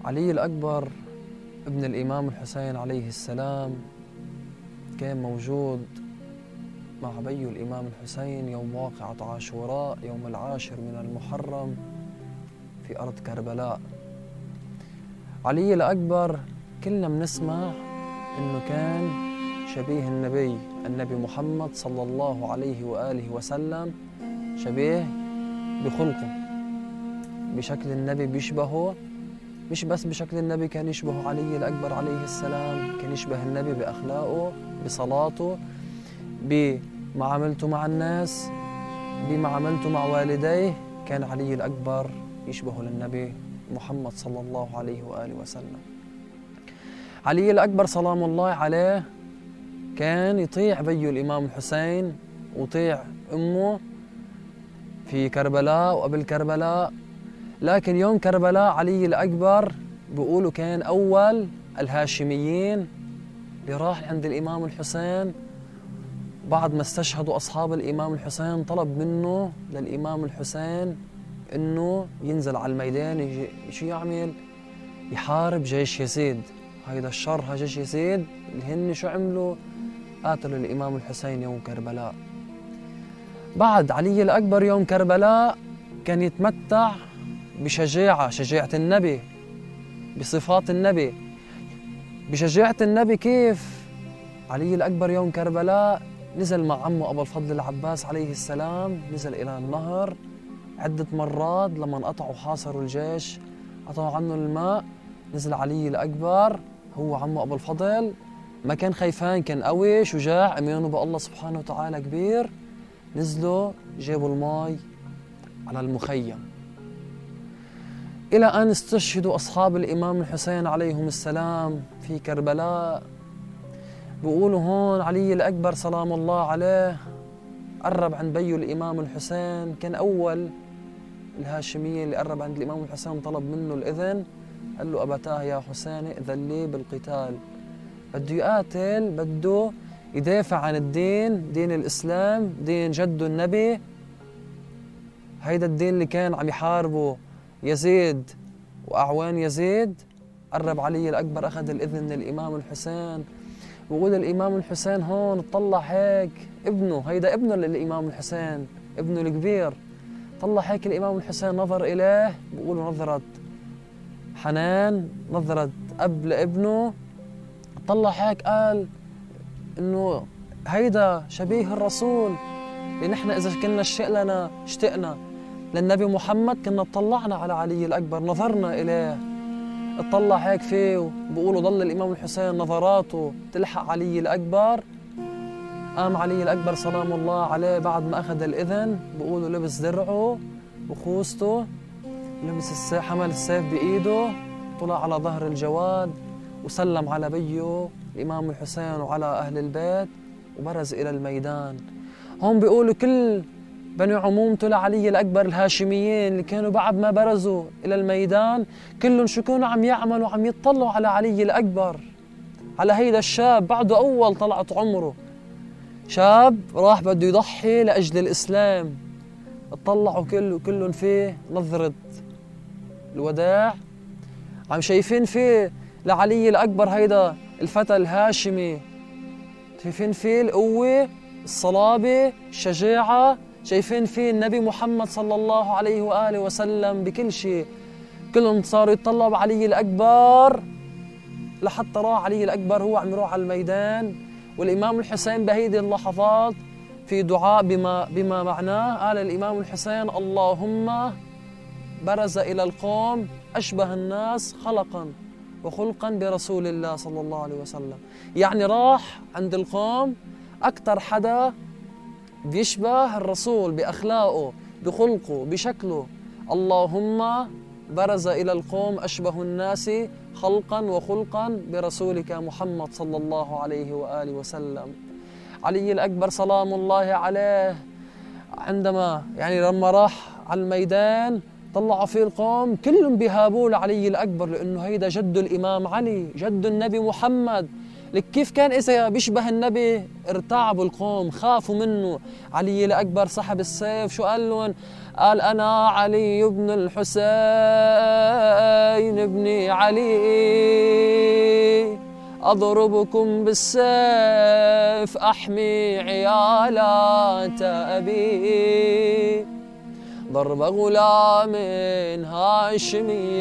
علي الأكبر ابن الإمام الحسين عليه السلام كان موجود مع بي الإمام الحسين يوم واقعة عاشوراء يوم 10 من المحرم في أرض كربلاء. علي الأكبر كلنا بنسمع إنه كان شبيه النبي محمد صلى الله عليه وآله وسلم، شبيه بخلقه، بشكل النبي بيشبهه، مش بس بشكل النبي، كان يشبه علي الأكبر عليه السلام، كان يشبه النبي بأخلاقه، بصلاته، بمعاملته مع الناس، بمعاملته مع والديه. كان علي الأكبر يشبه للنبي محمد صلى الله عليه وآله وسلم. علي الأكبر سلام الله عليه كان يطيع بي الإمام الحسين ويطيع أمه في كربلاء وقبل كربلاء. لكن يوم كربلاء علي الأكبر بيقولوا كان أول الهاشميين اللي راح عند الإمام الحسين بعد ما استشهدوا أصحاب الإمام الحسين. طلب منه للإمام الحسين إنه ينزل على الميدان، شو يعمل؟ يحارب جيش يزيد. هيدا الشر، جيش يزيد اللي هن شو عملوا؟ قاتلوا الإمام الحسين يوم كربلاء. بعد علي الأكبر يوم كربلاء كان يتمتع شجاعة النبي، بصفات النبي، بشجاعة النبي. كيف؟ علي الأكبر يوم كربلاء نزل مع عمه أبو الفضل العباس عليه السلام، نزل إلى النهر عدة مرات. لما انقطعوا حاصروا الجيش، قطعوا عنه الماء، نزل علي الأكبر هو عمه أبو الفضل، ما كان خيفان، كان قوي شجاع، إيمانه بالله سبحانه وتعالى كبير. نزلوا جابوا الماء على المخيم إلى أن استشهدوا أصحاب الإمام الحسين عليهم السلام في كربلاء. بيقولوا هون علي الأكبر سلام الله عليه قرب عند بي الإمام الحسين، كان أول الهاشمية اللي قرب عند الإمام الحسين، طلب منه الإذن، قال له أبتاه يا حسين ائذن لي بالقتال. بده يقاتل، بده يدافع عن الدين، دين الإسلام، دين جده النبي. هيدا الدين اللي كان عم يحاربه يزيد وأعوان يزيد. قرب علي الأكبر، أخذ الإذن من الإمام الحسين. وقول الإمام الحسين هون طلع هيك ابنه، هيدا ابنه للإمام الحسين، ابنه الكبير. طلع هيك الإمام الحسين نظر إليه، بقولوا نظرة حنان، نظرة أب لابنه. طلع هيك قال إنه هيدا شبيه الرسول، لأن نحن إذا كنا اشتقنا للنبي محمد كنا اطلعنا على علي الأكبر، نظرنا إليه. اطلع هيك فيه، بقولوا ضل الإمام الحسين نظراته تلحق علي الأكبر. قام علي الأكبر سلام الله عليه بعد ما أخذ الإذن، بقولوا لبس درعه وخوسته، لبس حمل السيف بإيده، طلع على ظهر الجواد وسلم على بيه الإمام الحسين وعلى أهل البيت وبرز إلى الميدان. هم بيقولوا كل بني عمومته لعلي الأكبر الهاشميين اللي كانوا بعد ما برزوا إلى الميدان كلهم شو كانوا عم يعملوا؟ عم يطلعوا على علي الأكبر، على هيدا الشاب بعده أول طلعت عمره، شاب راح بده يضحي لأجل الإسلام. اطلعوا كلهم فيه نظرة الوداع، عم شايفين فيه لعلي الأكبر هيدا الفتى الهاشمي، شايفين فيه القوة، الصلابة، الشجاعة، شايفين فيه النبي محمد صلى الله عليه وآله وسلم بكل شيء. كلهم صاروا يتطلعوا علي الأكبر، لحتى راح علي الأكبر هو عم يروح على الميدان. والإمام الحسين بهيدي اللحظات في دعاء بما معناه، قال الإمام الحسين اللهم برز إلى القوم أشبه الناس خلقا وخلقا برسول الله صلى الله عليه وسلم. يعني راح عند القوم أكثر حدا بيشبه الرسول بأخلاقه، بخلقه، بشكله. اللهم برز إلى القوم أشبه الناس خلقا وخلقا برسولك محمد صلى الله عليه وآله وسلم. علي الأكبر سلام الله عليه عندما لما راح على الميدان طلعوا فيه القوم كلهم بيهابوه لعلي الأكبر، لأنه هيدا جد الإمام علي، جد النبي محمد، لك كيف كان إذا بيشبه النبي ارتعبوا القوم، خافوا منه. علي الأكبر سحب السيف، شو قال لهم؟ قال أنا علي بن الحسين بن علي، أضربكم بالسيف أحمي عيالات أبي، ضرب غلام هاشمي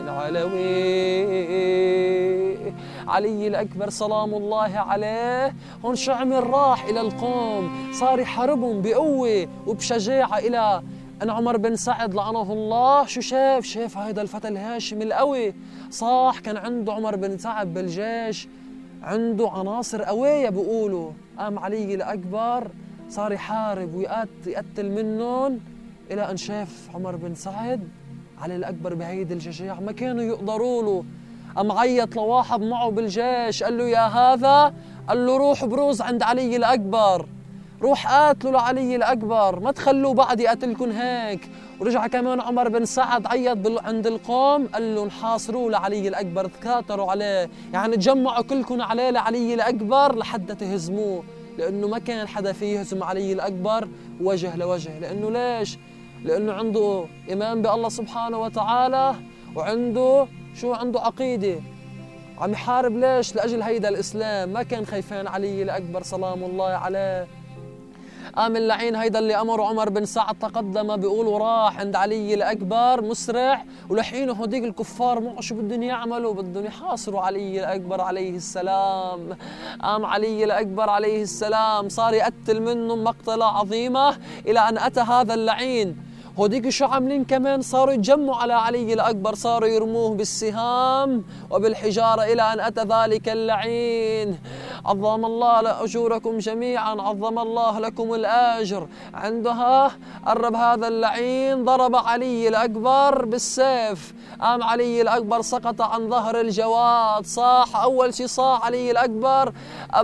علوي. علي الأكبر سلام الله عليه هون شو عمل؟ راح إلى القوم، صار يحاربهم بقوة وبشجاعة. إلى أن عمر بن سعد لعنه الله شو شاف؟ شاف هذا الفتى الهاشمي القوي. صح، كان عنده عمر بن سعد بالجيش عنده عناصر قوية بيقولوا. قام علي الأكبر صار يحارب ويقتل منهم، إلى أن شاف عمر بن سعد علي الأكبر بهيدي الشجاعة ما كانوا يقدروا له. قام عيط لواحد معه بالجيش، قال له يا هذا، قال له روح بروز عند علي الأكبر، روح قاتلوا لعلي الأكبر، ما تخلوه بعد يقتلكم هيك. ورجع كمان عمر بن سعد عيط عند القوم، قال له انحاصروا لعلي الأكبر، تكاثروا عليه، يعني تجمعوا كلكم عليه لعلي الأكبر لحتى تهزموه، لأنه ما كان حدا فيه يهزم علي الأكبر وجه لوجه. لأنه ليش؟ لأنه عنده إيمان بالله سبحانه وتعالى، وعنده شو؟ عنده عقيدة. عم يحارب ليش؟ لأجل هيدا الإسلام، ما كان خايفان علي الأكبر سلام الله عليه. قام اللعين هيدا اللي أمره عمر بن سعد تقدم بيقولوا راح عند علي الأكبر مسرع، ولحينه هوديك الكفار معه شو بدهم يعملوا؟ بدهم يحاصروا علي الأكبر عليه السلام. قام علي الأكبر عليه السلام صار يقتل منهم مقتلة عظيمة، إلى أن أتى هذا اللعين. هوديك شو عاملين كمان؟ صاروا يتجمعوا على علي الأكبر، صاروا يرموه بالسهام وبالحجارة، إلى أن أتى ذلك اللعين. عظم الله أجوركم جميعا، عظم الله لكم الأجر. عندها قرب هذا اللعين ضرب علي الأكبر بالسيف، قام علي الأكبر سقط عن ظهر الجواد، صاح. أول شي صاح علي الأكبر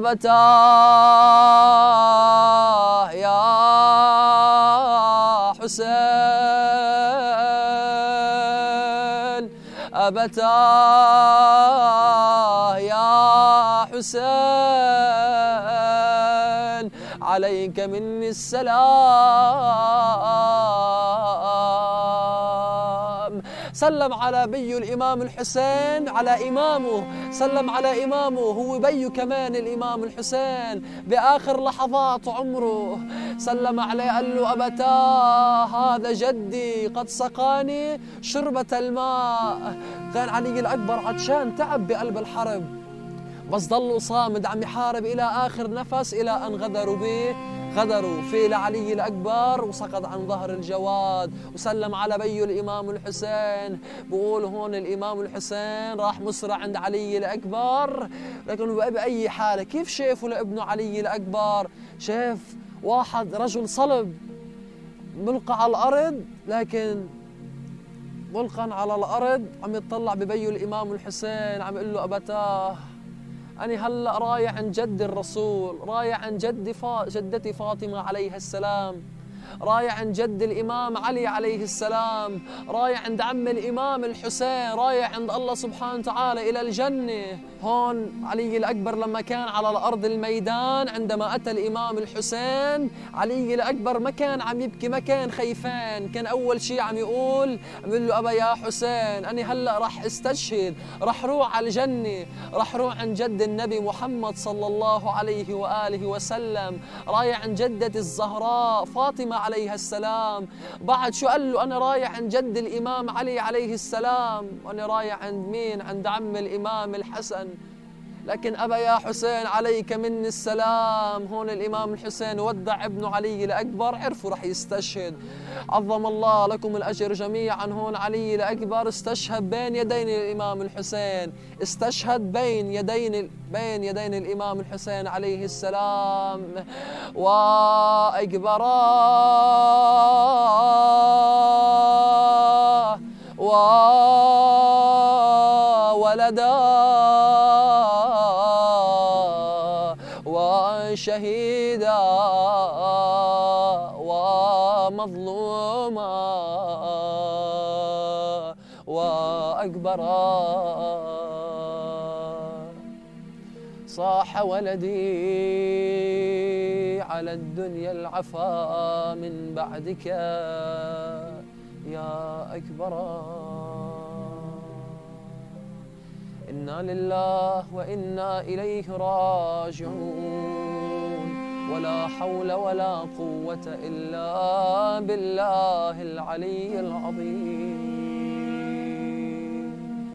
أبتاه يا حسين، أبتاه يا حسين، عليك مني السلام. سلم على بي الإمام الحسين، على إمامه، سلم على إمامه، هو بي كمان الإمام الحسين بآخر لحظات عمره. سلم عليه قال له أبتاه هذا جدي قد سقاني شربة الماء. كان علي الأكبر عطشان، تعب بقلب الحرب، بس ضلوا صامد عم يحارب إلى آخر نفس، إلى أن غدروا به، غدروا في لعلي الأكبر وسقط عن ظهر الجواد. وسلم على بي الإمام الحسين. بقول هون الإمام الحسين راح مسرع عند علي الأكبر، لكن بأي حالة كيف شافوا لابنه علي الأكبر؟ شاف واحد رجل صلب ملقى على الأرض، لكن ملقا على الأرض عم يتطلع ببي الإمام الحسين، عم يقول له أبتاه أنا هلأ رايح عند جد الرسول، رايح عند جدتي فاطمة عليها السلام، رايح عند جد الإمام علي عليه السلام، رايح عند عم الإمام الحسين، رايح عند الله سبحانه وتعالى إلى الجنة. هون علي الأكبر لما كان على الأرض الميدان، عندما أتى الإمام الحسين، علي الأكبر ما كان عم يبكي، ما كان خيفان، كان أول شيء عم يقول له أبا يا حسين أنا هلأ رح استشهد، رح روح على الجنة، رح روح عند جد النبي محمد صلى الله عليه وآله وسلم، رايح عند جدة الزهراء فاطمة عليها السلام. بعد شو قال له؟ أنا رايح عند جد الإمام علي عليه السلام، وأنا رايح عند مين؟ عند عم الإمام الحسن. لكن أبا يا حسين عليك مني السلام. هون الإمام الحسين ودع ابنه علي الأكبر، عرفوا رح يستشهد. عظم الله لكم الأجر جميعا. هون علي الأكبر استشهد بين يدين الإمام الحسين، استشهد بين يدين الإمام الحسين عليه السلام. وأكبرا وولدا وشهيدا ومظلوما وأكبرا. صاح ولدي على الدنيا العفا من بعدك يا أكبر. إنا لله وإنا إليه راجعون، ولا حول ولا قوة إلا بالله العلي العظيم.